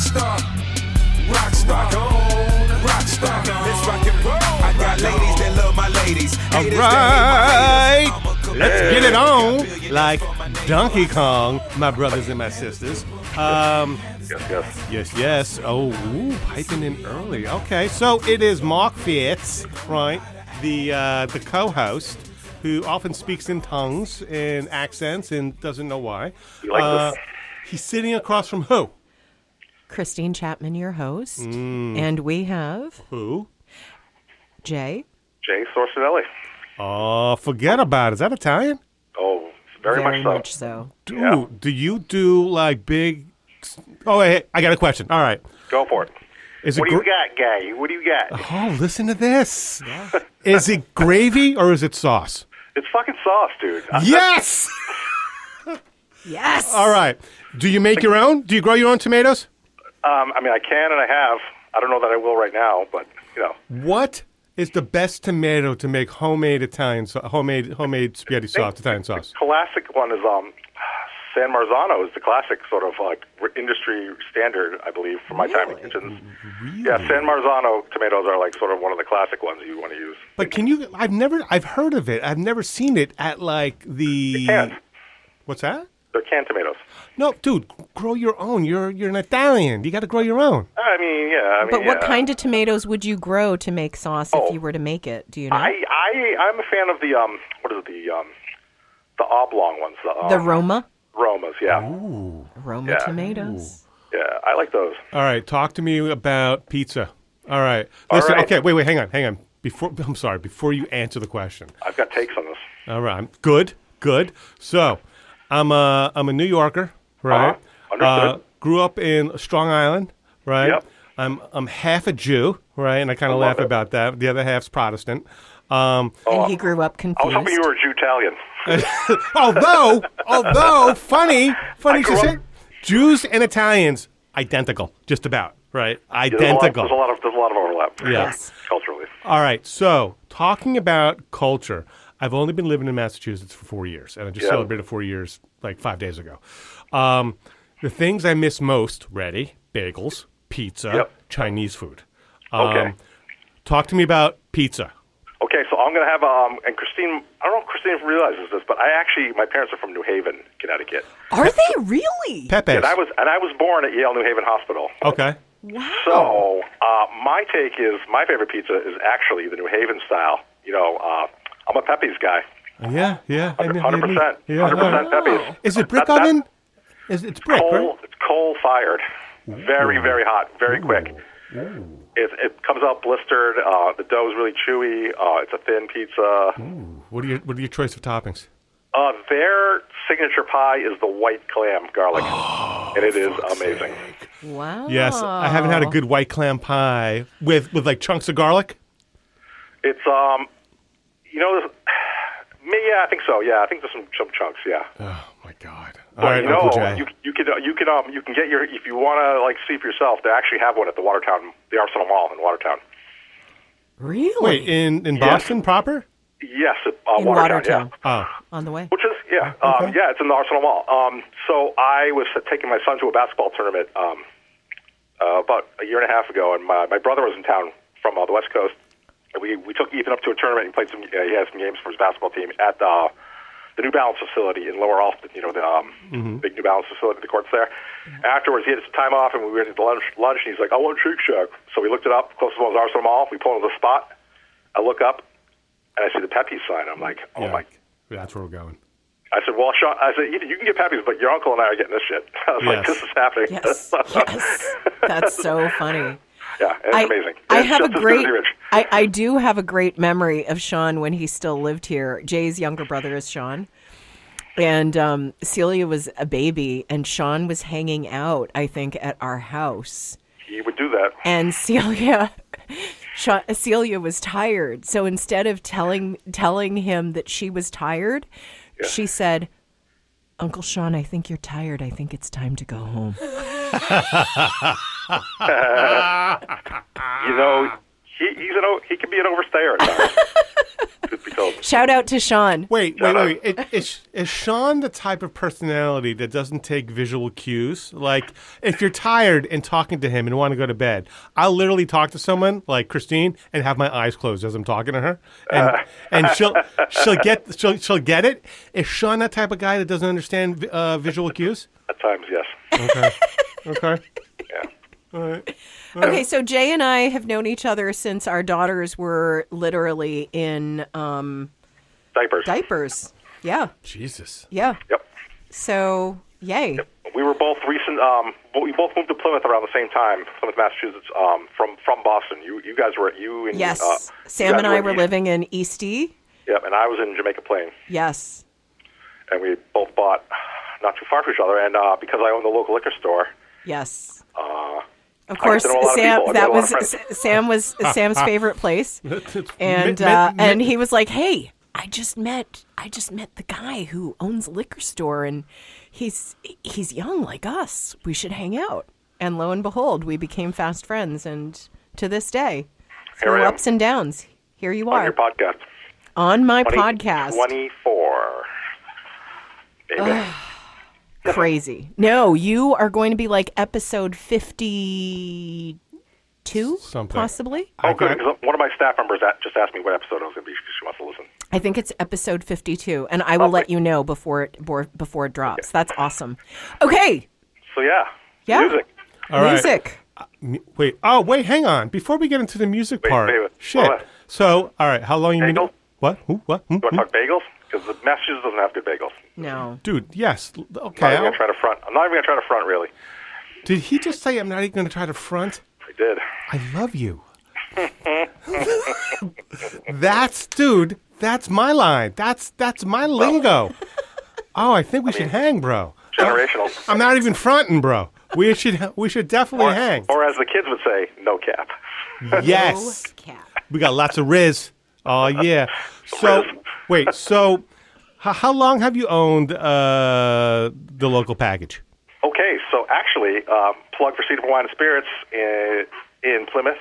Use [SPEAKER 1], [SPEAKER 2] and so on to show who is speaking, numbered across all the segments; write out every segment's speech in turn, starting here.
[SPEAKER 1] Rockstar. Rock on. Rockstar. Let's rock and roll. I got ladies that love my ladies.
[SPEAKER 2] All right. Let's get it on like Donkey Kong, my brothers and my sisters. Yes. Oh, piping in early. Okay, so it is Mark Fitz, right? The co-host who often speaks in tongues and accents and doesn't know why.
[SPEAKER 3] You like this?
[SPEAKER 2] He's sitting across from who?
[SPEAKER 4] Christine Chapman, your host. And we have...
[SPEAKER 2] Who?
[SPEAKER 4] Jay
[SPEAKER 3] Sorcinelli.
[SPEAKER 2] Oh, forget about it. Is that Italian?
[SPEAKER 3] Oh, very much so.
[SPEAKER 2] Dude,
[SPEAKER 3] Yeah.
[SPEAKER 2] do you do like big... Oh, hey, I got a question. All right.
[SPEAKER 3] Go for it.
[SPEAKER 2] Is it
[SPEAKER 3] What do you got, guy? What do you got?
[SPEAKER 2] Oh, listen to this. Is it gravy or is it sauce?
[SPEAKER 3] It's fucking sauce, dude.
[SPEAKER 2] Yes!
[SPEAKER 4] Yes!
[SPEAKER 2] All right. Do you make your own? Do you grow your own tomatoes?
[SPEAKER 3] I mean, I can and I have. I don't know that I will right now, but, you know.
[SPEAKER 2] What is the best tomato to make homemade homemade spaghetti sauce, Italian sauce?
[SPEAKER 3] Classic one is San Marzano is the classic sort of like industry standard, I believe, from my time in kitchens.
[SPEAKER 2] Really?
[SPEAKER 3] Yeah, San Marzano tomatoes are like sort of one of the classic ones you want to use.
[SPEAKER 2] But can you? I've heard of it. I've never seen it at like the.
[SPEAKER 3] Canned.
[SPEAKER 2] What's that?
[SPEAKER 3] They're canned tomatoes.
[SPEAKER 2] No, dude, grow your own. You're an Italian. You got to grow your own.
[SPEAKER 3] I mean, yeah.
[SPEAKER 4] But what kind of tomatoes would you grow to make sauce if you were to make it? Do you know?
[SPEAKER 3] I'm a fan of the what is it, the oblong ones.
[SPEAKER 4] The Roma?
[SPEAKER 3] Romas, yeah.
[SPEAKER 2] Ooh.
[SPEAKER 4] Roma
[SPEAKER 3] Yeah.
[SPEAKER 4] tomatoes.
[SPEAKER 3] Yeah, I like those.
[SPEAKER 2] All right, talk to me about pizza. All right. Listen,
[SPEAKER 3] right.
[SPEAKER 2] okay, wait, hang on. Before you answer the question.
[SPEAKER 3] I've got takes on this.
[SPEAKER 2] All right. Good. So, I'm a New Yorker, right?
[SPEAKER 3] Understood.
[SPEAKER 2] Grew up in Strong Island, right?
[SPEAKER 3] Yep.
[SPEAKER 2] I'm half a Jew, right? And I kind of
[SPEAKER 3] love
[SPEAKER 2] laugh
[SPEAKER 3] it.
[SPEAKER 2] about that. The other half's Protestant.
[SPEAKER 4] And he grew up
[SPEAKER 3] I
[SPEAKER 4] confused.
[SPEAKER 3] was hoping you were Jew-Italian.
[SPEAKER 2] although funny
[SPEAKER 3] I
[SPEAKER 2] to
[SPEAKER 3] grew
[SPEAKER 2] say,
[SPEAKER 3] up-
[SPEAKER 2] Jews and Italians identical, just about, right? Identical.
[SPEAKER 3] There's a lot of overlap.
[SPEAKER 2] Yes.
[SPEAKER 3] Culturally.
[SPEAKER 2] All right, so talking about culture, I've only been living in Massachusetts for 4 years, and I just celebrated 4 years like 5 days ago. The things I miss most, bagels, pizza, Chinese food.
[SPEAKER 3] Okay.
[SPEAKER 2] Talk to me about pizza.
[SPEAKER 3] Okay, so I'm going to have, and Christine, I don't know if Christine realizes this, but my parents are from New Haven, Connecticut.
[SPEAKER 4] Are they really?
[SPEAKER 2] Pepe's.
[SPEAKER 3] And I was born at Yale New Haven Hospital.
[SPEAKER 2] Okay.
[SPEAKER 4] Wow.
[SPEAKER 3] So my take is my favorite pizza is actually the New Haven style. You know, I'm a Pepe's guy.
[SPEAKER 2] Yeah.
[SPEAKER 3] 100%.
[SPEAKER 2] Yeah.
[SPEAKER 3] 100% Pepe's.
[SPEAKER 2] Is it brick oven? It's brick, right?
[SPEAKER 3] It's coal fired. Very, very hot. Very quick. It comes out blistered. The dough is really chewy. It's a thin pizza.
[SPEAKER 2] What are your choice of toppings?
[SPEAKER 3] Their signature pie is the white clam garlic, and it is amazing.
[SPEAKER 4] Wow.
[SPEAKER 2] Yes, I haven't had a good white clam pie with like chunks of garlic.
[SPEAKER 3] It's yeah, I think so. Yeah, I think there's some chunks. Yeah.
[SPEAKER 2] Oh my God!
[SPEAKER 3] But
[SPEAKER 2] All right,
[SPEAKER 3] you know,
[SPEAKER 2] Uncle Jay.
[SPEAKER 3] you can get your, if you want to like see for yourself. They actually have one at the Arsenal Mall in Watertown.
[SPEAKER 4] Really?
[SPEAKER 2] Wait, in Boston proper?
[SPEAKER 3] Yes,
[SPEAKER 4] in
[SPEAKER 3] Watertown.
[SPEAKER 4] Watertown.
[SPEAKER 3] Yeah.
[SPEAKER 4] On the way.
[SPEAKER 3] Which is it's in the Arsenal Mall. So I was taking my son to a basketball tournament about a year and a half ago, and my brother was in town from the West Coast. And we took Ethan up to a tournament and played some. He had some games for his basketball team at the New Balance facility in Lower Alston. You know, the big New Balance facility, the courts there. Afterwards, he had some time off, and we went to lunch, and he's like, "I want Shake Shack." So we looked it up. Closest one was Arsenal Mall. We pulled into the spot. I look up, and I see the Pepe's sign. I'm like, "Oh my!"
[SPEAKER 2] That's where we're going.
[SPEAKER 3] I said, "Well, Sean," I said, "You can get Pepe's, but your uncle and I are getting this shit." I was like, "This is happening."
[SPEAKER 4] Yes. That's so funny.
[SPEAKER 3] Yeah, it's amazing.
[SPEAKER 4] I
[SPEAKER 3] It's
[SPEAKER 4] have
[SPEAKER 3] just
[SPEAKER 4] a
[SPEAKER 3] as
[SPEAKER 4] great.
[SPEAKER 3] good as the Rich.
[SPEAKER 4] I do have a great memory of Sean when he still lived here. Jay's younger brother is Sean, and Celia was a baby, and Sean was hanging out, I think, at our house.
[SPEAKER 3] He would do that.
[SPEAKER 4] And Celia was tired, so instead of telling him that she was tired, she said, "Uncle Sean, I think you're tired. I think it's time to go home."
[SPEAKER 3] You know, he can be an overstayer at times.
[SPEAKER 4] Shout out to Sean.
[SPEAKER 2] Wait. Is Sean the type of personality that doesn't take visual cues? Like, if you're tired and talking to him and want to go to bed, I'll literally talk to someone like Christine and have my eyes closed as I'm talking to her, and she'll get it. Is Sean that type of guy that doesn't understand visual cues?
[SPEAKER 3] At times, yes.
[SPEAKER 2] Okay.
[SPEAKER 3] Yeah.
[SPEAKER 2] All right.
[SPEAKER 4] Okay, so Jay and I have known each other since our daughters were literally in
[SPEAKER 3] Diapers.
[SPEAKER 4] Yeah.
[SPEAKER 2] Jesus.
[SPEAKER 4] Yeah.
[SPEAKER 3] Yep.
[SPEAKER 4] So, yay.
[SPEAKER 3] Yep. We were both recent. We both moved to Plymouth around the same time, Plymouth, Massachusetts. From Boston. You guys were
[SPEAKER 4] Yes. Sam and I were living in Eastie.
[SPEAKER 3] Yep, and I was in Jamaica Plain.
[SPEAKER 4] Yes.
[SPEAKER 3] And we both bought not too far from each other, and because I owned the local liquor store.
[SPEAKER 4] Yes. Of course, Sam was Sam's favorite place, and he was like, "Hey, I just met the guy who owns a liquor store, and he's young like us. We should hang out." And lo and behold, we became fast friends, and to this day, through ups and downs, here you are
[SPEAKER 3] on your podcast.
[SPEAKER 4] On my podcast,
[SPEAKER 3] 24. Baby.
[SPEAKER 4] Crazy. No, you are going to be like episode 52, possibly.
[SPEAKER 3] Oh, good. Because one of my staff members just asked me what episode I was going to be because she wants to listen.
[SPEAKER 4] I think it's episode 52, and I will let you know before it drops. Okay. That's awesome. Okay.
[SPEAKER 3] So yeah.
[SPEAKER 4] Music.
[SPEAKER 2] All right.
[SPEAKER 4] Music.
[SPEAKER 2] Wait, hang on. Before we get into the music part. Shit. So, all right, how long you mean? What? Who? What?
[SPEAKER 3] You want to talk bagels? Because Massachusetts doesn't have good bagels.
[SPEAKER 4] No.
[SPEAKER 2] Dude, yes. Okay.
[SPEAKER 3] I'm not even going to try to front. I'm not even going to try to front, really.
[SPEAKER 2] Did he just say I'm not even going to try to front?
[SPEAKER 3] I did.
[SPEAKER 2] I love you. That's my line. That's my lingo. Oh, I think we should hang, bro.
[SPEAKER 3] Generational.
[SPEAKER 2] I'm not even fronting, bro. We should definitely hang.
[SPEAKER 3] Or as the kids would say, no cap.
[SPEAKER 2] Yes.
[SPEAKER 4] No cap.
[SPEAKER 2] We got lots of Riz. Oh, yeah. So, wait, how long have you owned the local package?
[SPEAKER 3] Okay, so actually, plug for Cedar Wine and Spirits in Plymouth.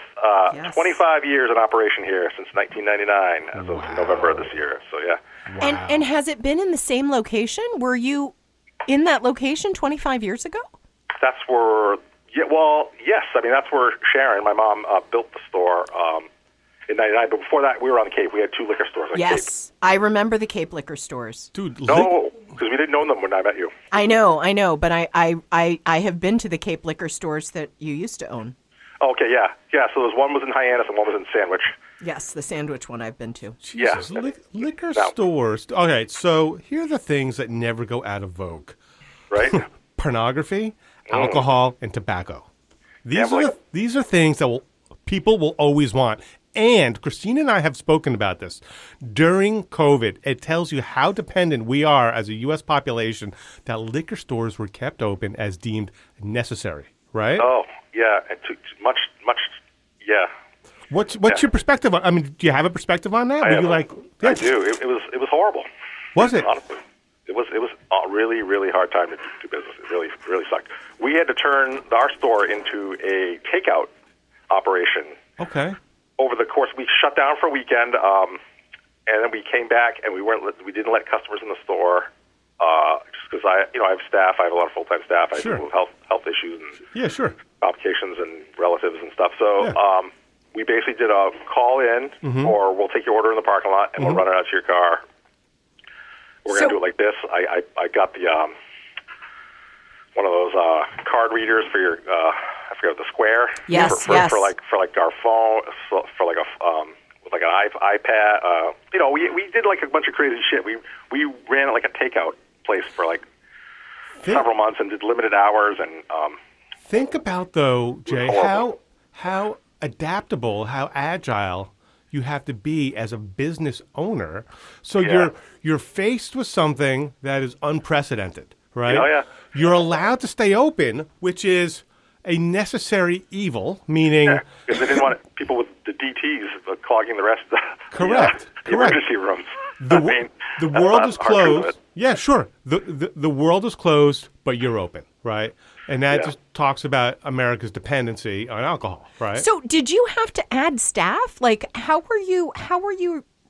[SPEAKER 3] 25 years in operation here since 1999 as of November of this year. So, yeah.
[SPEAKER 2] Wow.
[SPEAKER 4] And has it been in the same location? Were you in that location 25 years ago?
[SPEAKER 3] That's where, yes. I mean, that's where Sharon, my mom, built the store in 99. But before that, we were on the Cape. We had 2 liquor stores on
[SPEAKER 4] Cape. I remember the Cape liquor stores.
[SPEAKER 2] Dude,
[SPEAKER 3] no, because we didn't own them when I met you.
[SPEAKER 4] I know, but I have been to the Cape liquor stores that you used to own.
[SPEAKER 3] Okay, yeah. So there's one was in Hyannis and one was in Sandwich.
[SPEAKER 4] Yes, the Sandwich one I've been to.
[SPEAKER 2] Jesus, liquor stores. Okay, so here are the things that never go out of vogue.
[SPEAKER 3] Right?
[SPEAKER 2] Pornography, alcohol, and tobacco. These are things that people will always want. And Christine and I have spoken about this. During COVID, it tells you how dependent we are as a U.S. population that liquor stores were kept open as deemed necessary, right?
[SPEAKER 3] Oh, yeah. And too much, yeah.
[SPEAKER 2] What's your perspective on? I mean, do you have a perspective on that?
[SPEAKER 3] I do.
[SPEAKER 2] It
[SPEAKER 3] was horrible.
[SPEAKER 2] Was it?
[SPEAKER 3] Honestly, it was a really, really hard time to do business. It really, really sucked. We had to turn our store into a takeout operation.
[SPEAKER 2] Okay.
[SPEAKER 3] Over the course, we shut down for a weekend, and then we came back, and we didn't let customers in the store, just because I have staff. I have a lot of full-time staff. I deal with health issues and complications and relatives and stuff. So we basically did a call-in, or we'll take your order in the parking lot, and we'll run it out to your car. We're going to do it like this. I got the one of those card readers for your I forget the Square.
[SPEAKER 4] Yes,
[SPEAKER 3] for like our phone, for like a with like an iPad. We did like a bunch of crazy shit. We ran it like a takeout place for like several months and did limited hours and.
[SPEAKER 2] Think about though, Jay, how adaptable, how agile you have to be as a business owner. So you're faced with something that is unprecedented, right?
[SPEAKER 3] Oh yeah.
[SPEAKER 2] You're allowed to stay open, which is a necessary evil, meaning
[SPEAKER 3] because they didn't want people with the DTs clogging the rest of
[SPEAKER 2] correct.
[SPEAKER 3] emergency rooms.
[SPEAKER 2] The world is closed. Yeah, sure. The world is closed, but you're open, right? And that just talks about America's dependency on alcohol, right?
[SPEAKER 4] So, did you have to add staff? Like, how were you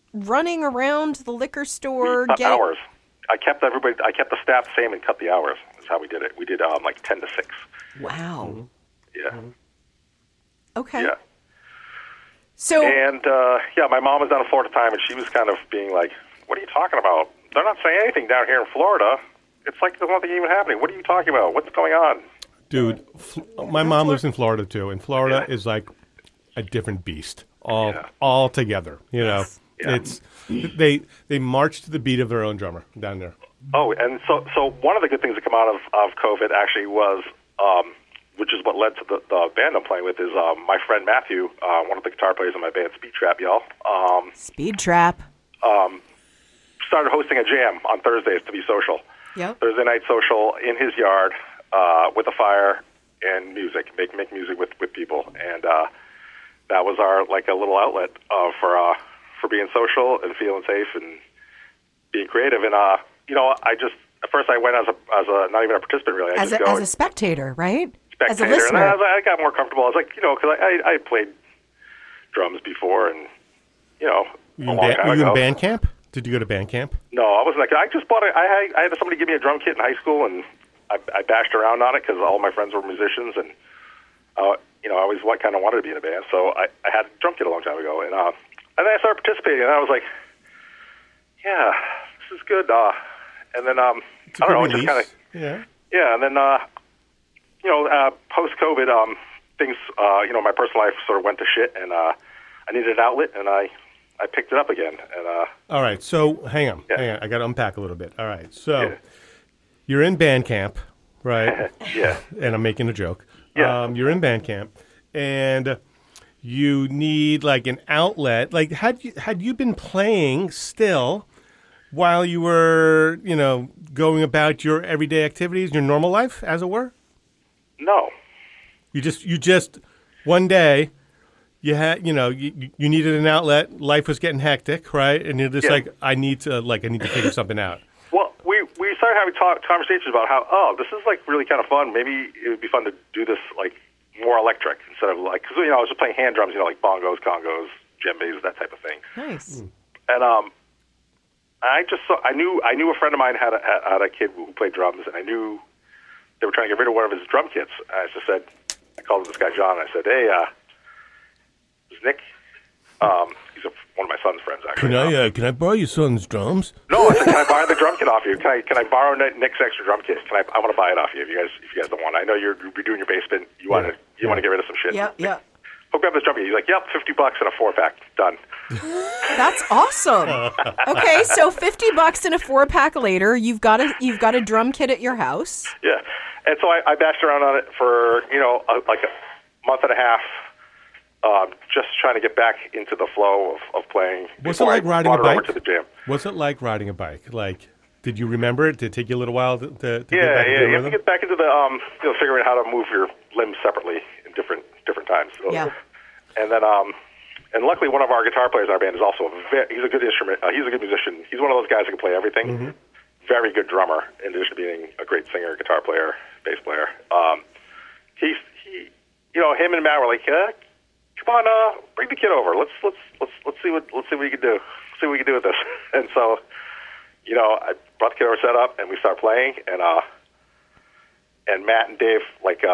[SPEAKER 4] running around the liquor store?
[SPEAKER 3] Hours. I kept the staff the same and cut the hours. That's how we did it. We did like 10 to 6.
[SPEAKER 4] Wow.
[SPEAKER 2] Mm-hmm.
[SPEAKER 3] Yeah.
[SPEAKER 2] Mm-hmm.
[SPEAKER 4] Okay.
[SPEAKER 3] Yeah.
[SPEAKER 4] So.
[SPEAKER 3] And, my mom was down in Florida at the time, and she was kind of being like, what are you talking about? They're not saying anything down here in Florida. It's like there's nothing even happening. What are you talking about? What's going on?
[SPEAKER 2] Dude, my mom lives in Florida, too, and Florida is like a different beast all together, you know.
[SPEAKER 3] Yeah.
[SPEAKER 2] It's they march to the beat of their own drummer down there.
[SPEAKER 3] Oh, and so one of the good things that come out of COVID actually was, which is what led to the band I'm playing with, is my friend Matthew, one of the guitar players in my band, Speed Trap, y'all.
[SPEAKER 4] Speed Trap.
[SPEAKER 3] Started hosting a jam on Thursdays to be social.
[SPEAKER 4] Yep.
[SPEAKER 3] Thursday night social in his yard with a fire and music, make music with people, and that was our like a little outlet for being social and feeling safe and being creative. And I just at first I went as a not even a participant really.
[SPEAKER 4] As a spectator, right?
[SPEAKER 3] Spectator,
[SPEAKER 4] as a listener.
[SPEAKER 3] And I got more comfortable. I was like, because I played drums before, and
[SPEAKER 2] Were you in band camp? Did you go to band camp?
[SPEAKER 3] No, I wasn't. I just bought it. I had somebody give me a drum kit in high school, and I bashed around on it because all my friends were musicians, and I always kind of wanted to be in a band. So I had a drum kit a long time ago, and then I started participating, and I was like, yeah, this is good. And then I don't know, it just kind of yeah. And then post COVID, things my personal life sort of went to shit, and I needed an outlet, and I picked it up again. And
[SPEAKER 2] all right, so hang on. I got to unpack a little bit. All right, so you're in band camp, right?
[SPEAKER 3] Yeah.
[SPEAKER 2] And I'm making a joke.
[SPEAKER 3] Yeah.
[SPEAKER 2] You're in band camp, and you need like an outlet. Like, had you been playing still while you were, going about your everyday activities, your normal life, as it were?
[SPEAKER 3] No.
[SPEAKER 2] You just one day. You had, you needed an outlet. Life was getting hectic, right? And you're just like, I need to figure something out.
[SPEAKER 3] Well, we started having conversations about how, this is like really kind of fun. Maybe it would be fun to do this like more electric instead of like, because I was just playing hand drums, like bongos, congos, djembes, that type of thing.
[SPEAKER 4] Nice.
[SPEAKER 3] And I knew a friend of mine had a kid who played drums, and I knew they were trying to get rid of one of his drum kits. And I just said, I called this guy John, and I said, hey, this is Nick. He's one of my son's friends, actually.
[SPEAKER 2] Can I borrow your son's drums?
[SPEAKER 3] No, I said, can I buy the drum kit off you? Can I borrow Nick's extra drum kit? I want to buy it off you if you guys don't want it. I know you're redoing your basement. You want to get rid of some shit.
[SPEAKER 4] Yeah.
[SPEAKER 3] Hook up this drum kit. He's like, yep, $50 and a 4-pack. Done.
[SPEAKER 4] That's awesome. Okay, so $50 and a 4-pack later, you've got a drum kit at your house.
[SPEAKER 3] Yeah, and so I bashed around on it for like a month and a half. Just trying to get back into the flow of playing.
[SPEAKER 2] What's it like riding a bike?
[SPEAKER 3] Over to the gym.
[SPEAKER 2] What's it like riding a bike? Like, did you remember it? Did it take you a little while to get back into
[SPEAKER 3] You have to get back into the figuring out how to move your limbs separately in different times. So,
[SPEAKER 4] yeah.
[SPEAKER 3] And then and luckily one of our guitar players in our band is also he's a good instrument. He's a good musician. He's one of those guys who can play everything. Mm-hmm. Very good drummer, in addition to being a great singer, guitar player, bass player. He him and Matt were like, come on, bring the kid over. Let's see what we can do. See what we can do with this. And so, I brought the kid over, set up, and we started playing. And Matt and Dave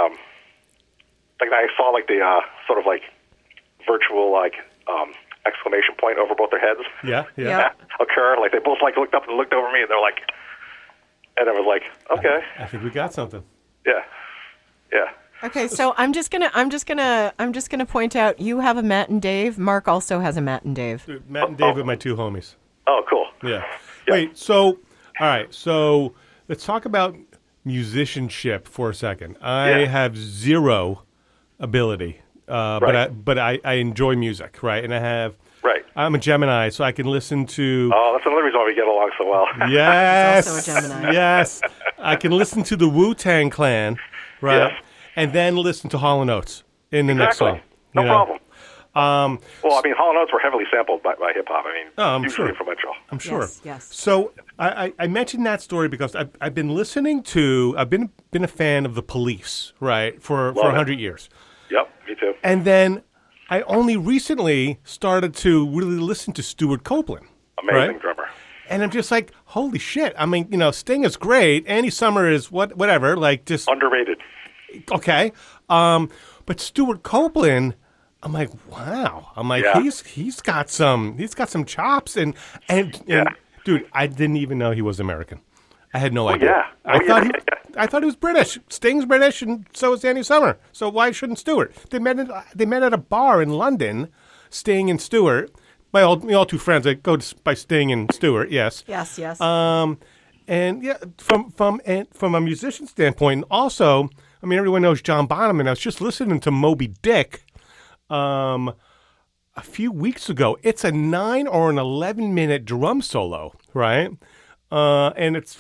[SPEAKER 3] I saw the sort of virtual exclamation point over both their heads.
[SPEAKER 2] Yeah.
[SPEAKER 3] Occur. They both looked up and looked over me, and they're like, and it was like, okay.
[SPEAKER 2] I think we got something.
[SPEAKER 3] Yeah.
[SPEAKER 4] Okay, so I'm just gonna point out you have a Matt and Dave. Mark also has a Matt and Dave.
[SPEAKER 2] Dude, Matt and Dave are my two homies.
[SPEAKER 3] Oh, cool.
[SPEAKER 2] Yeah. Wait. So, all right. So let's talk about musicianship for a second. I have zero ability, but I enjoy music, right? And I'm a Gemini, so I can listen to.
[SPEAKER 3] Oh, that's another reason why we get along so well.
[SPEAKER 2] Yes.
[SPEAKER 4] He's also a Gemini.
[SPEAKER 2] Yes. I can listen to the Wu-Tang Clan, right?
[SPEAKER 3] Yes.
[SPEAKER 2] And then listen to Hall & Oates in the next song.
[SPEAKER 3] No problem.
[SPEAKER 2] Hall
[SPEAKER 3] & Oates were heavily sampled by hip-hop.
[SPEAKER 2] I'm
[SPEAKER 3] hugely
[SPEAKER 2] sure.
[SPEAKER 3] influential.
[SPEAKER 2] I'm sure.
[SPEAKER 4] Yes.
[SPEAKER 2] So I mentioned that story because I've been listening to, I've been a fan of the Police, right, for 100 years.
[SPEAKER 3] Yep, me too.
[SPEAKER 2] And then I only recently started to really listen to Stuart Copeland.
[SPEAKER 3] Amazing
[SPEAKER 2] right?
[SPEAKER 3] drummer.
[SPEAKER 2] And I'm just like, holy shit. I mean, Sting is great. Andy Summer is whatever, like just
[SPEAKER 3] Underrated.
[SPEAKER 2] okay. But Stuart Copeland, I'm like, wow. I'm like,
[SPEAKER 3] Yeah.
[SPEAKER 2] he's got some chops and dude, I didn't even know he was American. I had no idea.
[SPEAKER 3] yeah.
[SPEAKER 2] I thought he was British. Sting's British, and so is Andy Summer. So why shouldn't Stewart? They met at a bar in London, Sting and Stewart. My all two friends that go by Sting and Stewart. Yes.
[SPEAKER 4] Yes.
[SPEAKER 2] And yeah, from a musician standpoint, and also, I mean, everyone knows John Bonham, and I was just listening to Moby Dick, a few weeks ago. It's a 9 or an 11-minute drum solo, right? And it's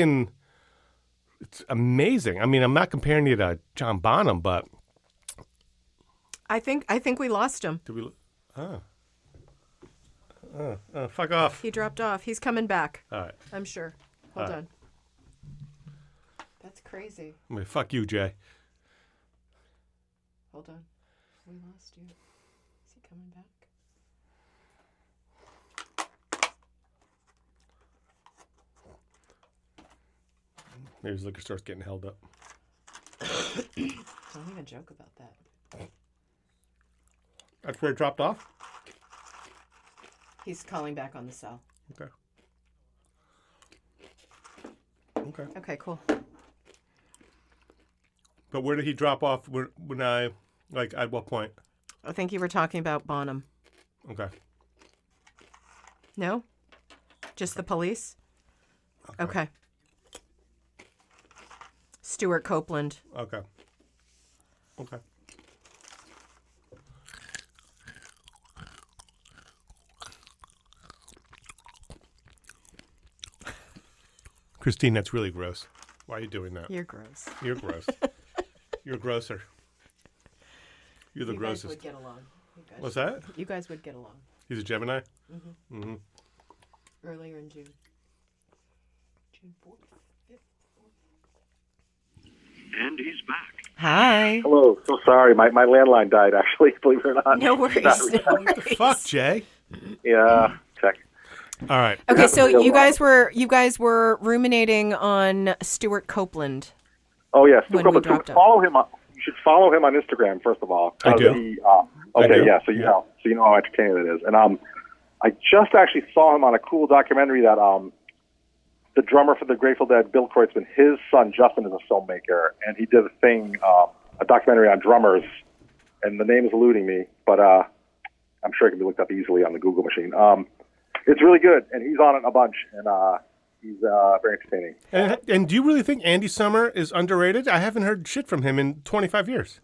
[SPEAKER 2] amazing. I mean, I'm not comparing it to John Bonham, but
[SPEAKER 4] I think we lost him.
[SPEAKER 2] did we? Fuck off.
[SPEAKER 4] He dropped off. He's coming back.
[SPEAKER 2] All right.
[SPEAKER 4] I'm sure. Hold on. That's crazy.
[SPEAKER 2] I mean, fuck you, Jay.
[SPEAKER 4] Hold on. We lost you. Is he coming back?
[SPEAKER 2] Maybe his liquor store's getting held up.
[SPEAKER 4] Don't even joke about that.
[SPEAKER 2] That's where it dropped off?
[SPEAKER 4] He's calling back on the cell.
[SPEAKER 2] Okay.
[SPEAKER 4] Okay, cool.
[SPEAKER 2] But where did he drop off when I, like, at what point?
[SPEAKER 4] I think you were talking about Bonham.
[SPEAKER 2] Okay.
[SPEAKER 4] No? Just the police? Okay. Stuart Copeland.
[SPEAKER 2] Okay. Christine, that's really gross. Why are you doing that?
[SPEAKER 4] You're gross.
[SPEAKER 2] You're gross. You're grosser. You're the
[SPEAKER 4] You guys
[SPEAKER 2] grossest.
[SPEAKER 4] would get along.
[SPEAKER 2] What's that?
[SPEAKER 4] You guys would get along.
[SPEAKER 2] He's a Gemini?
[SPEAKER 4] Earlier in June. June 4th.
[SPEAKER 5] And he's back.
[SPEAKER 4] Hi.
[SPEAKER 3] Hello. So sorry. My landline died, actually, believe it or not.
[SPEAKER 4] No worries. No worries.
[SPEAKER 2] Fuck, Jay.
[SPEAKER 3] Yeah. Check.
[SPEAKER 2] All right.
[SPEAKER 4] Okay, so you guys were ruminating on Stuart Copeland.
[SPEAKER 3] Oh, yes.
[SPEAKER 4] When we
[SPEAKER 3] But
[SPEAKER 4] dropped off.
[SPEAKER 3] follow him. You should follow him on Instagram, first of all.
[SPEAKER 2] I do.
[SPEAKER 3] Okay,
[SPEAKER 2] I do.
[SPEAKER 3] yeah. So you know how entertaining it is. And I just actually saw him on a cool documentary that the drummer for the Grateful Dead, Bill Kreutzmann, his son Justin is a filmmaker, and he did a documentary on drummers, and the name is eluding me, but I'm sure it can be looked up easily on the Google machine. It's really good, and he's on it a bunch, and he's very entertaining.
[SPEAKER 2] And do you really think Andy Summer is underrated? I haven't heard shit from him in 25 years.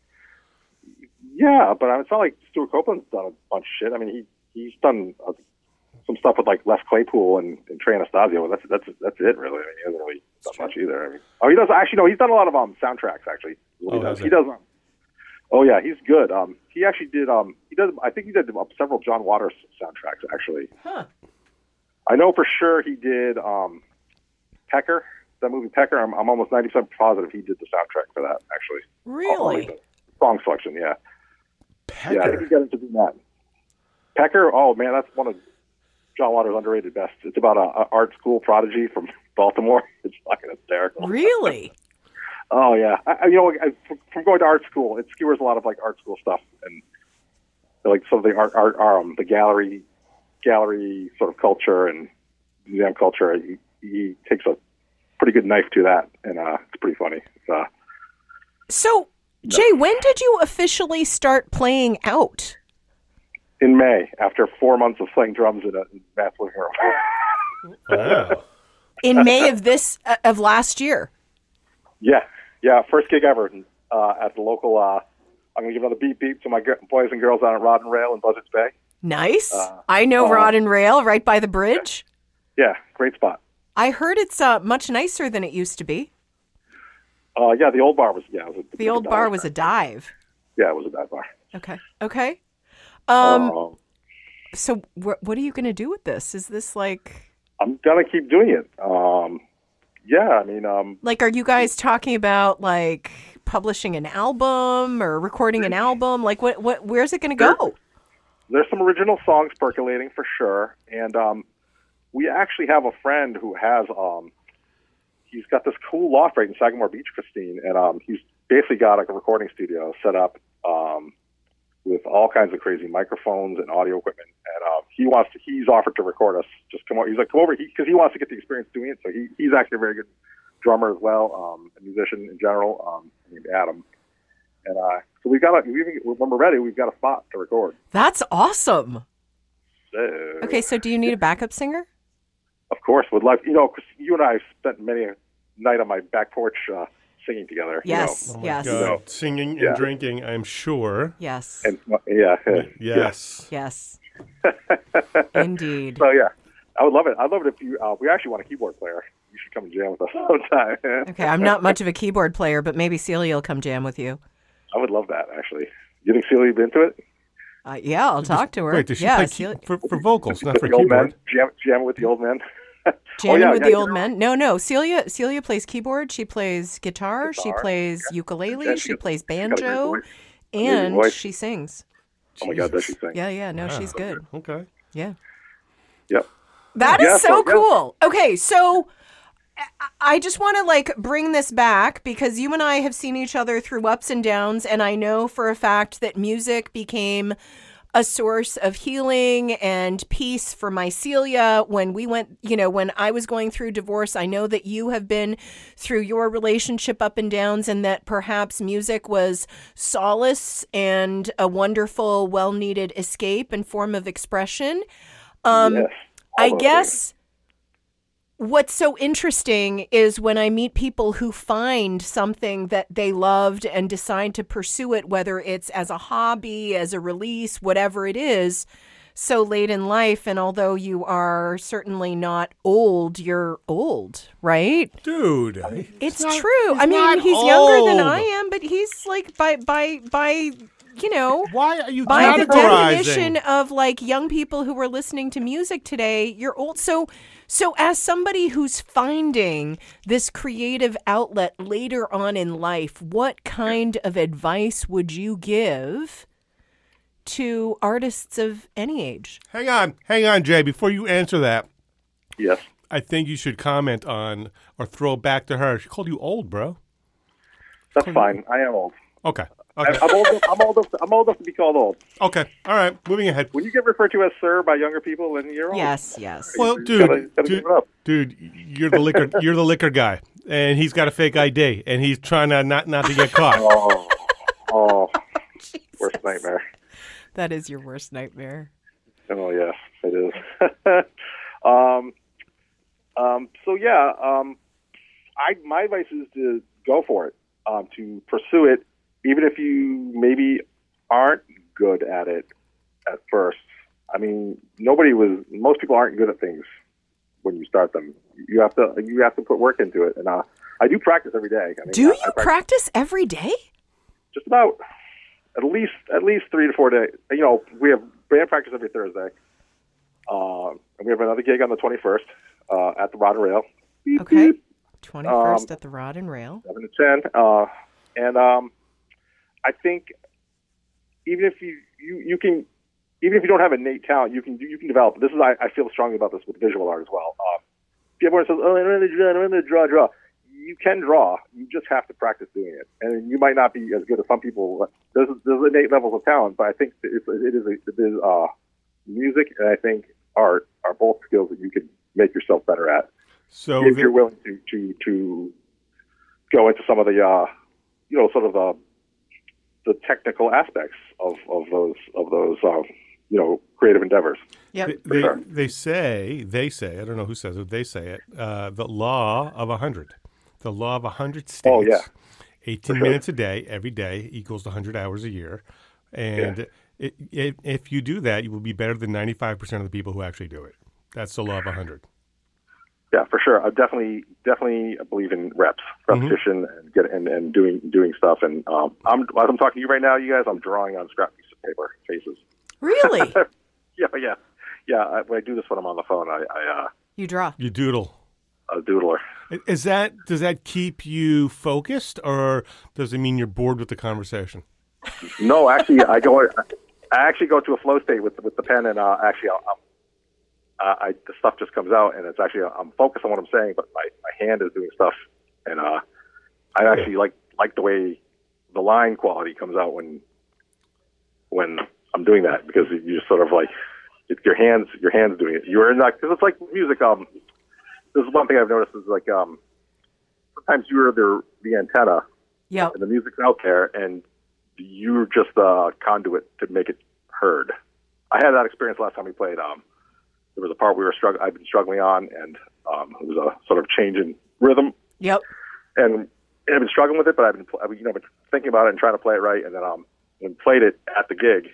[SPEAKER 3] Yeah, but it's not like Stuart Copeland's done a bunch of shit. I mean, he's done some stuff with like Les Claypool and Trey Anastasio. That's it, really. I mean, he hasn't really done much either. I mean, he does actually. No, he's done a lot of soundtracks actually. He does. Oh yeah, he's good. He actually did. He does. I think he did several John Waters soundtracks actually.
[SPEAKER 4] Huh.
[SPEAKER 3] I know for sure he did Pecker. That movie Pecker. I'm almost 90% positive he did the soundtrack for that actually.
[SPEAKER 4] Really?
[SPEAKER 3] Song selection, yeah.
[SPEAKER 2] Pecker.
[SPEAKER 3] Yeah, I think he got into doing that. Pecker. Oh man, that's one of John Waters' underrated best. It's about a art school prodigy from Baltimore. It's fucking hysterical.
[SPEAKER 4] Really?
[SPEAKER 3] Oh yeah, from going to art school, it skewers a lot of like art school stuff and like some of the art the gallery sort of culture and museum culture. He takes a pretty good knife to that, and it's pretty funny.
[SPEAKER 4] So, Jay, when did you officially start playing out?
[SPEAKER 3] In May, after 4 months of playing drums in a Matt's living room.
[SPEAKER 2] Wow.
[SPEAKER 4] In May of last year.
[SPEAKER 3] Yeah, first gig ever at the local. I'm going to give another beep to my boys and girls down at Rod and Rail in Buzzards Bay.
[SPEAKER 4] Nice. I know Rod and Rail right by the bridge.
[SPEAKER 3] Yeah, great spot.
[SPEAKER 4] I heard it's much nicer than it used to be.
[SPEAKER 3] Yeah, the old bar was. Yeah,
[SPEAKER 4] The old bar was a dive.
[SPEAKER 3] Yeah, it was a dive bar.
[SPEAKER 4] Okay. So what are you going to do with this? Is this like?
[SPEAKER 3] I'm gonna keep doing it. Yeah, I mean,
[SPEAKER 4] like, are you guys talking about like publishing an album or recording an album? Like, where's it going to go?
[SPEAKER 3] There's some original songs percolating for sure, and we actually have a friend who has he's got this cool loft right in Sagamore Beach, Christine, and he's basically got like a recording studio set up with all kinds of crazy microphones and audio equipment, and he's offered to record us. Just come over. He's like, come over, because he wants to get the experience doing it. So he's actually a very good drummer as well, a musician in general, named Adam. And so when we're ready, we've got a spot to record.
[SPEAKER 4] That's awesome.
[SPEAKER 3] So,
[SPEAKER 4] Okay, so do you need a backup singer?
[SPEAKER 3] of course, would love. Because you and I have spent many a night on my back porch singing together.
[SPEAKER 4] Yes, yes,
[SPEAKER 2] God. Singing and drinking, I'm sure.
[SPEAKER 4] yes,
[SPEAKER 3] And
[SPEAKER 2] Yes.
[SPEAKER 4] yes. Indeed.
[SPEAKER 3] So yeah, I would love it. I'd love it if you. We actually want a keyboard player. You should come and jam with us sometime.
[SPEAKER 4] Okay, I'm not much of a keyboard player, but maybe Celia will come jam with you.
[SPEAKER 3] I would love that, actually. You think Celia been into it?
[SPEAKER 4] Yeah, I'll talk to her.
[SPEAKER 2] Wait, does she
[SPEAKER 4] yeah,
[SPEAKER 2] play
[SPEAKER 4] Celia,
[SPEAKER 2] for vocals, not for
[SPEAKER 3] The old
[SPEAKER 2] keyboard?
[SPEAKER 3] men? Jam with the old men?
[SPEAKER 4] jamming with the old men. No. Celia plays keyboard. She plays guitar. She plays ukulele.
[SPEAKER 3] Yeah,
[SPEAKER 4] she plays
[SPEAKER 3] got a great
[SPEAKER 4] banjo,
[SPEAKER 3] voice.
[SPEAKER 4] and
[SPEAKER 3] voice.
[SPEAKER 4] she sings.
[SPEAKER 3] Oh my God, does she sing?
[SPEAKER 4] Yeah. No, she's good.
[SPEAKER 2] Okay.
[SPEAKER 4] Yeah.
[SPEAKER 3] Yep.
[SPEAKER 4] That is
[SPEAKER 3] Yeah,
[SPEAKER 4] so
[SPEAKER 3] yeah.
[SPEAKER 4] cool. Okay, so I just want to bring this back because you and I have seen each other through ups and downs, and I know for a fact that music became a source of healing and peace for my Celia when we went, when I was going through divorce. I know that you have been through your relationship up and downs, and that perhaps music was solace and a wonderful, well-needed escape and form of expression.
[SPEAKER 3] Yes.
[SPEAKER 4] I guess what's so interesting is when I meet people who find something that they loved and decide to pursue it, whether it's as a hobby, as a release, whatever it is, so late in life. And although you are certainly not old, you're old, right?
[SPEAKER 2] Dude.
[SPEAKER 4] It's
[SPEAKER 2] not-
[SPEAKER 4] true. I mean,
[SPEAKER 2] not
[SPEAKER 4] he's younger than
[SPEAKER 2] old.
[SPEAKER 4] I am, but he's like by
[SPEAKER 2] Why are you
[SPEAKER 4] by the
[SPEAKER 2] categorizing?
[SPEAKER 4] definition of young people who are listening to music today, you're old. So as somebody who's finding this creative outlet later on in life, what kind of advice would you give to artists of any age?
[SPEAKER 2] Hang on, Jay. Before you answer that,
[SPEAKER 3] Yes.
[SPEAKER 2] I think you should comment on or throw back to her. She called you old, bro.
[SPEAKER 3] That's fine. I am old.
[SPEAKER 2] Okay.
[SPEAKER 3] I'm old enough to be called old.
[SPEAKER 2] Okay. All right. Moving ahead.
[SPEAKER 3] When you get referred to as sir by younger people, then you're old.
[SPEAKER 4] Yes.
[SPEAKER 2] Well,
[SPEAKER 3] You
[SPEAKER 2] dude,
[SPEAKER 3] gotta give it up.
[SPEAKER 2] dude, you're the liquor, you're the liquor guy, and he's got a fake ID, and he's trying to not to get caught.
[SPEAKER 3] Oh, worst nightmare.
[SPEAKER 4] That is your worst nightmare.
[SPEAKER 3] Oh yes, it is. So yeah, my advice is to go for it, to pursue it, even if you maybe aren't good at it at first. I mean, most people aren't good at things when you start them. You have to put work into it, and I do practice every day. I mean,
[SPEAKER 4] Do you
[SPEAKER 3] I
[SPEAKER 4] practice every day?
[SPEAKER 3] just about at least 3 to 4 days. We have band practice every Thursday, and we have another gig on the 21st at the Rod and Rail. Beep,
[SPEAKER 4] Okay.
[SPEAKER 3] beep,
[SPEAKER 4] 21st at the Rod and Rail.
[SPEAKER 3] 7 to 10, and I think even if you can, even if you don't have innate talent, you can develop. This is I feel strongly about this with visual art as well. If everyone says, "Oh, I'm going to draw," you can draw. You just have to practice doing it, and you might not be as good as some people. There's innate levels of talent, but I think it is music and I think art are both skills that you can make yourself better at
[SPEAKER 2] So
[SPEAKER 3] if you're willing to go into some of the the technical aspects of those creative endeavors.
[SPEAKER 4] Yep.
[SPEAKER 2] they say I don't know who says it. They say it. The law of 100. The law of 100 states.
[SPEAKER 3] Oh, yeah.
[SPEAKER 2] 18 minutes a day, every day equals 100 hours a year, and if you do that, you will be better than 95% of the people who actually do it. That's the law of 100.
[SPEAKER 3] Yeah, for sure. I definitely believe in repetition, and doing stuff. And as I'm talking to you right now, you guys, I'm drawing on scrap piece of paper faces.
[SPEAKER 4] Really?
[SPEAKER 3] Yeah. When I do this when I'm on the phone, I
[SPEAKER 4] You draw.
[SPEAKER 2] You doodle.
[SPEAKER 3] a doodler.
[SPEAKER 2] Does that keep you focused, or does it mean you're bored with the conversation?
[SPEAKER 3] No, actually, I actually go to a flow state with the pen, and actually, the stuff just comes out, and it's actually I'm focused on what I'm saying, but my hand is doing stuff, and I actually like the way the line quality comes out when I'm doing that, because you just sort of like your hands doing it. You're not, because it's like music. This is one thing I've noticed is like sometimes you're the antenna,
[SPEAKER 4] Yep.
[SPEAKER 3] and the music's out there, and you're just the conduit to make it heard. I had that experience last time we played. There was a part I've been struggling on, and it was a sort of change in rhythm.
[SPEAKER 4] Yep.
[SPEAKER 3] And I've been struggling with it, but I've been thinking about it and trying to play it right. And then when played it at the gig,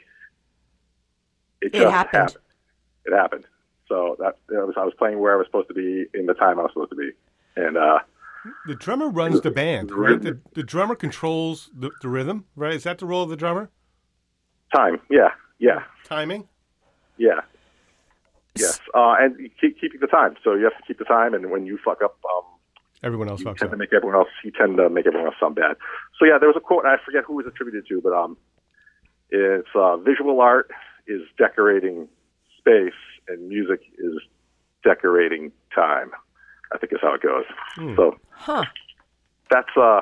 [SPEAKER 3] it just happened. It happened. So I was playing where I was supposed to be in the time I was supposed to be. And
[SPEAKER 2] the drummer runs the band, right? The drummer controls the rhythm, right? Is that the role of the drummer?
[SPEAKER 3] Time, yeah.
[SPEAKER 2] Timing?
[SPEAKER 3] Yeah. Yes, and keeping the time. So you have to keep the time, and when you fuck up,
[SPEAKER 2] everyone else fucks up.
[SPEAKER 3] You tend to make everyone else sound bad. So yeah, there was a quote, and I forget who it was attributed to, but it's visual art is decorating space, and music is decorating time. I think is how it goes. So that's how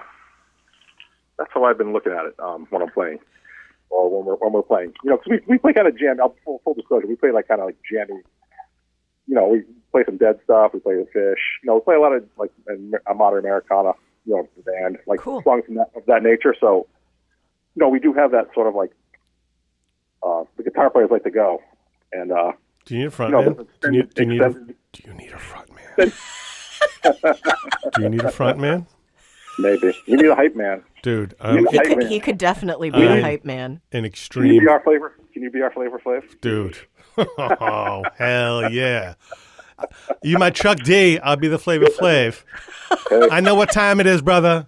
[SPEAKER 3] I've been looking at it when I'm playing, or when we're playing. You know, because we play kind of jam. Full disclosure, we play like kind of like jammy. You know, we play some Dead stuff. We play the Fish. You know, we play a lot of like a modern Americana. You know, the band like songs of that nature. So, you know, we do have that sort of like the guitar players like to go. And
[SPEAKER 2] do you need a front man? Do you need a front man? Do you need a front man?
[SPEAKER 3] Maybe you need a hype man,
[SPEAKER 2] dude.
[SPEAKER 4] He could definitely be a hype man.
[SPEAKER 2] An extreme.
[SPEAKER 3] Can you be our flavor? Can you be our Flavor Flav?
[SPEAKER 2] Dude. Oh, hell yeah. You my Chuck D, I'll be the Flavor Flav. I know what time it is, brother.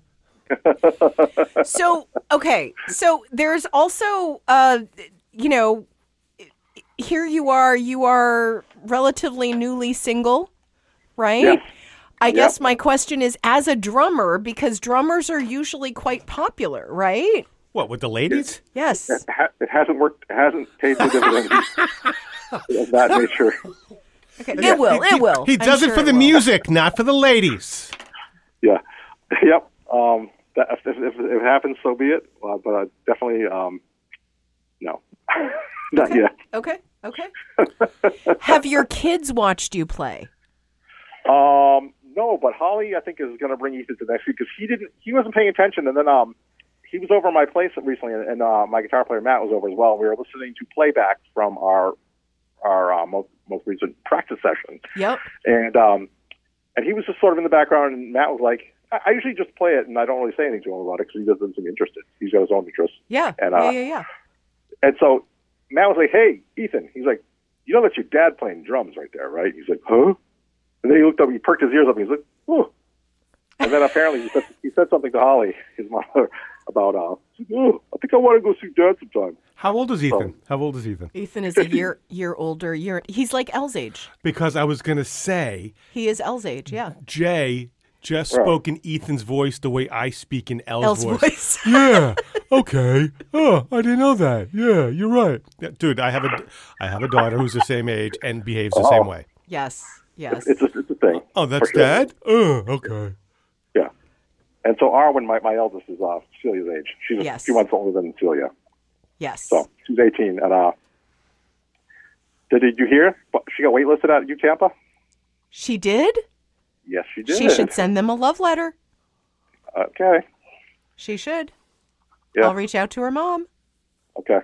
[SPEAKER 4] So there's also, you know, here you are relatively newly single, right?
[SPEAKER 3] Yeah.
[SPEAKER 4] I guess my question is, as a drummer, because drummers are usually quite popular, right?
[SPEAKER 2] What, with the ladies?
[SPEAKER 4] Yes.
[SPEAKER 3] It hasn't worked. It hasn't paid the dividends of that nature.
[SPEAKER 4] Okay. It will.
[SPEAKER 2] He does it for the music, not for the ladies.
[SPEAKER 3] Yeah. Yep. If it happens, so be it. But definitely, no. Not yet.
[SPEAKER 4] Okay. Have your kids watched you play?
[SPEAKER 3] No, but Holly, I think, is going to bring Ethan to next week, because he wasn't paying attention, and then he was over at my place recently, and my guitar player Matt was over as well. We were listening to playback from our most recent practice session.
[SPEAKER 4] Yep.
[SPEAKER 3] And he was just sort of in the background, and Matt was like, I usually just play it, and I don't really say anything to him about it because he doesn't seem interested. He's got his own interests.
[SPEAKER 4] Yeah.
[SPEAKER 3] And,
[SPEAKER 4] yeah.
[SPEAKER 3] And so Matt was like, "Hey, Ethan," he's like, "You know that's your dad playing drums right there, right?" He's like, "Huh?" And then he looked up, he perked his ears up, and he's like, "Oh." And then apparently he said something to Holly, his mother, about, "Oh, I think I want to go see Dad sometime."
[SPEAKER 2] How old is Ethan?
[SPEAKER 4] Ethan is a year older. He's like Elle's age.
[SPEAKER 2] Because I was going to say...
[SPEAKER 4] He is Elle's age, yeah.
[SPEAKER 2] Jay just spoke in Ethan's voice the way I speak in Elle's voice. Yeah, okay. Oh, I didn't know that. Yeah, you're right. Yeah, dude, I have a daughter who's the same age and behaves the same way.
[SPEAKER 4] Yes.
[SPEAKER 3] It's a thing.
[SPEAKER 2] Oh, that's Dad? Oh, okay.
[SPEAKER 3] Yeah. And so Arwen, my eldest, is Celia's age. She's a few months older than Celia.
[SPEAKER 4] Yes.
[SPEAKER 3] So she's 18. And did you hear? She got waitlisted at U Tampa?
[SPEAKER 4] She did?
[SPEAKER 3] Yes, she did.
[SPEAKER 4] She should send them a love letter.
[SPEAKER 3] Okay.
[SPEAKER 4] She should.
[SPEAKER 3] Yeah.
[SPEAKER 4] I'll reach out to her mom.
[SPEAKER 3] Okay.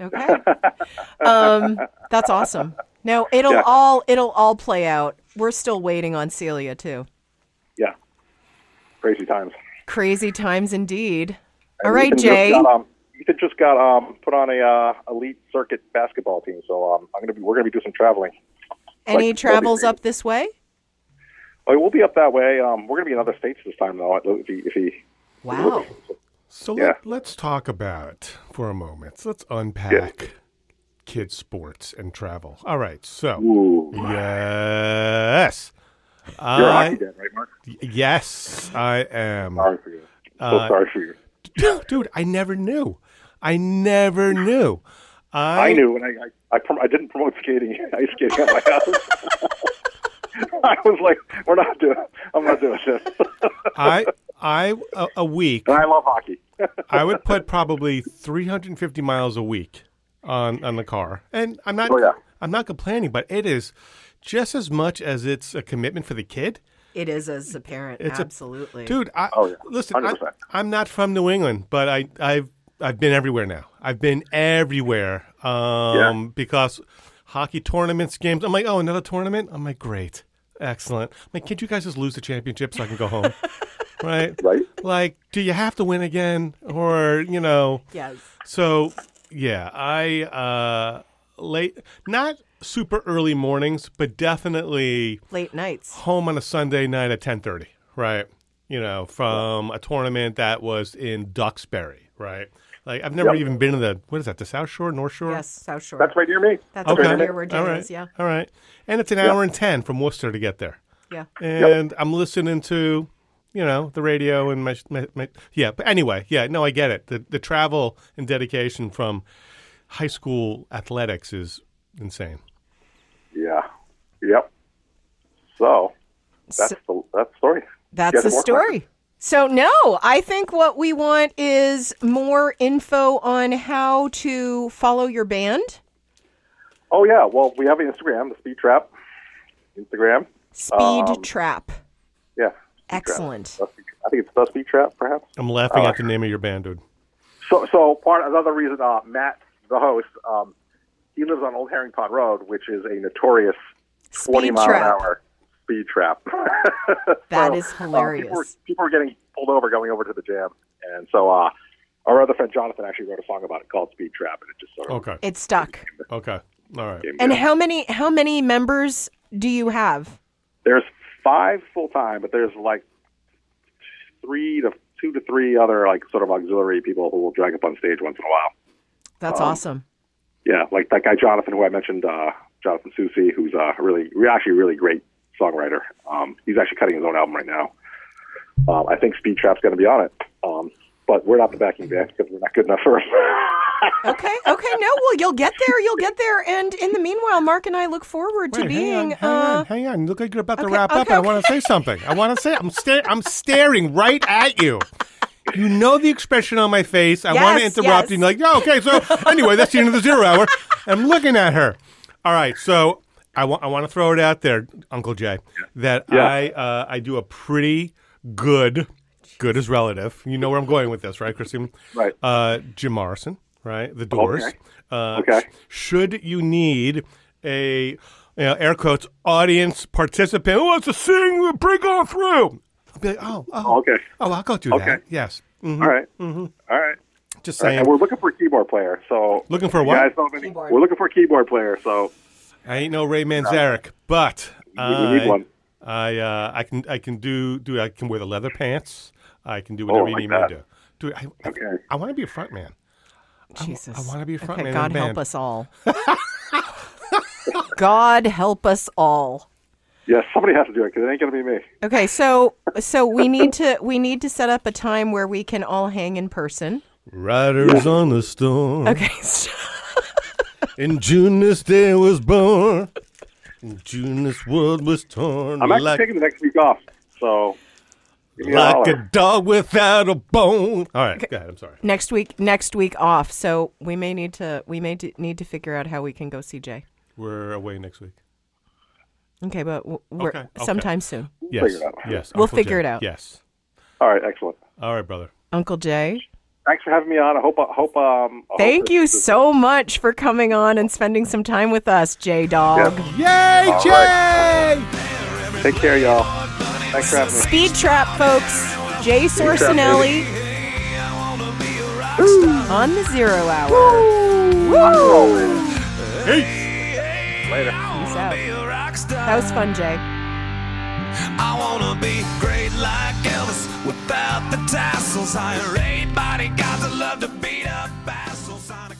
[SPEAKER 4] That's awesome. No, it'll all play out. We're still waiting on Celia too.
[SPEAKER 3] Yeah. Crazy times.
[SPEAKER 4] Crazy times indeed.
[SPEAKER 3] And
[SPEAKER 4] all right, Jay.
[SPEAKER 3] Ethan just got put on a elite circuit basketball team, so we're gonna be doing some traveling.
[SPEAKER 4] Any travels up this way?
[SPEAKER 3] Oh, we'll be up that way. We're gonna be in other states this time, though. If he.
[SPEAKER 4] Wow.
[SPEAKER 2] So let's talk about for a moment. Let's unpack kids' sports and travel. All right. So yes,
[SPEAKER 3] You're a hockey dad, right, Mark?
[SPEAKER 2] Yes, I am.
[SPEAKER 3] Sorry for you. Sorry for you.
[SPEAKER 2] Dude, I never knew. I knew.
[SPEAKER 3] I knew when I didn't promote skating, ice skating at my house. I was like, I'm not doing this.
[SPEAKER 2] A week.
[SPEAKER 3] And I love hockey.
[SPEAKER 2] I would put probably 350 miles a week on the car. And I'm not I'm not complaining, but it is just as much as it's a commitment for the kid.
[SPEAKER 4] It is as a parent, absolutely.
[SPEAKER 2] Dude, listen,
[SPEAKER 3] 100%.
[SPEAKER 2] I'm not from New England, but I've been everywhere now. I've been everywhere because hockey tournaments, games. I'm like, oh, another tournament? I'm like, great. Excellent. I'm like, can't you guys just lose the championship so I can go home? Right?
[SPEAKER 3] Right.
[SPEAKER 2] Like, do you have to win again? Or,
[SPEAKER 4] Yes.
[SPEAKER 2] So, yeah, I not super early mornings, but definitely
[SPEAKER 4] late nights.
[SPEAKER 2] Home on a Sunday night at 10:30, right? From a tournament that was in Duxbury, right? Like, I've never even been to the South Shore, North Shore?
[SPEAKER 4] Yes, South Shore.
[SPEAKER 3] That's right near me.
[SPEAKER 4] That's right near where Jay is, yeah.
[SPEAKER 2] All right. And it's an hour and 10 from Worcester to get there.
[SPEAKER 4] Yeah.
[SPEAKER 2] And I'm listening to, the radio and my but anyway, I get it. The travel and dedication from high school athletics is insane.
[SPEAKER 3] Yeah. Yep. So that's the story.
[SPEAKER 4] That's the story. So, no, I think what we want is more info on how to follow your band.
[SPEAKER 3] Oh, yeah. Well, we have an Instagram, the Speed Trap Instagram.
[SPEAKER 4] Speed Trap.
[SPEAKER 3] Yeah.
[SPEAKER 4] Excellent.
[SPEAKER 3] Trap. I think it's the Speed Trap, perhaps.
[SPEAKER 2] I'm laughing at the name of your band, dude.
[SPEAKER 3] So another reason, Matt, the host, he lives on Old Herring Pond Road, which is a notorious 20-mile-an-hour speed trap.
[SPEAKER 4] That is hilarious.
[SPEAKER 3] People are getting pulled over going over to the jam. And so our other friend Jonathan actually wrote a song about it called Speed Trap, and it just sort of...
[SPEAKER 4] It stuck.
[SPEAKER 2] Okay. All right.
[SPEAKER 4] And how many members do you have?
[SPEAKER 3] There's 5 full-time, but there's like 2 to 3 other like sort of auxiliary people who will drag up on stage once in a while.
[SPEAKER 4] That's awesome.
[SPEAKER 3] Yeah, like that guy Jonathan, who I mentioned, Jonathan Susi, who's really great songwriter. He's actually cutting his own album right now. I think Speed Trap's going to be on it, but we're not the backing band because we're not good enough for it.
[SPEAKER 4] Okay. No, well, you'll get there. And in the meanwhile, Mark and I look forward to being...
[SPEAKER 2] Hang on. Look like you're about to wrap up. I want to say something. I'm staring right at you. You know the expression on my face. I want to interrupt you. Like, okay, so anyway, that's the end of the 0 hour. I'm looking at her. All right, so I want to throw it out there, Uncle Jay, that I do a pretty good as relative. You know where I'm going with this, right, Christine?
[SPEAKER 3] Right.
[SPEAKER 2] Jim Morrison, right? The Doors.
[SPEAKER 3] Okay.
[SPEAKER 2] Should you need a air quotes audience participant who wants to sing, break on through? I'll be like,
[SPEAKER 3] okay.
[SPEAKER 2] Oh, I'll go do that. Yes. Mm-hmm.
[SPEAKER 3] All right. Mm-hmm. All right.
[SPEAKER 2] Just saying.
[SPEAKER 3] And we're looking for a keyboard player. So
[SPEAKER 2] looking for what?
[SPEAKER 3] Guys don't have any, we're looking for a keyboard player. So
[SPEAKER 2] I ain't no Ray Manzarek, but
[SPEAKER 3] we need one.
[SPEAKER 2] I can wear the leather pants. I can do whatever you need me to do. Dude, I want to be a front man.
[SPEAKER 4] Jesus.
[SPEAKER 2] I want to be a front man.
[SPEAKER 4] God help us all. God help us all.
[SPEAKER 3] Yes, somebody has to do it because it ain't going to be me.
[SPEAKER 4] Okay, so we need to set up a time where we can all hang in person.
[SPEAKER 2] Riders on the storm.
[SPEAKER 4] Okay.
[SPEAKER 2] In June this day was born. In June this world was torn.
[SPEAKER 3] I'm actually taking the next week off, so
[SPEAKER 2] like a dog without a bone. All right, go ahead. I'm sorry.
[SPEAKER 4] Next week off. So we may need to figure out how we can go see Jay.
[SPEAKER 2] We're away next week.
[SPEAKER 4] Okay, but we're sometime soon.
[SPEAKER 2] Yes,
[SPEAKER 4] we'll figure it out.
[SPEAKER 2] Yes.
[SPEAKER 3] All right, excellent.
[SPEAKER 2] All right, brother.
[SPEAKER 4] Uncle Jay.
[SPEAKER 3] Thanks for having me on. I hope.
[SPEAKER 4] Thank you so much for coming on and spending some time with us, Jay Dog.
[SPEAKER 2] Yay, Jay!
[SPEAKER 3] Right. Take care, y'all. Thanks for having me.
[SPEAKER 4] Speed Trap, folks. Jay Sorcinelli on the 0 hour.
[SPEAKER 3] Woo!
[SPEAKER 2] Hey.
[SPEAKER 3] Later.
[SPEAKER 4] Peace out. That was fun, Jay.
[SPEAKER 1] I wanna be great like Elvis without the tassels. Hire 8 bodyguards that love to beat up assholes.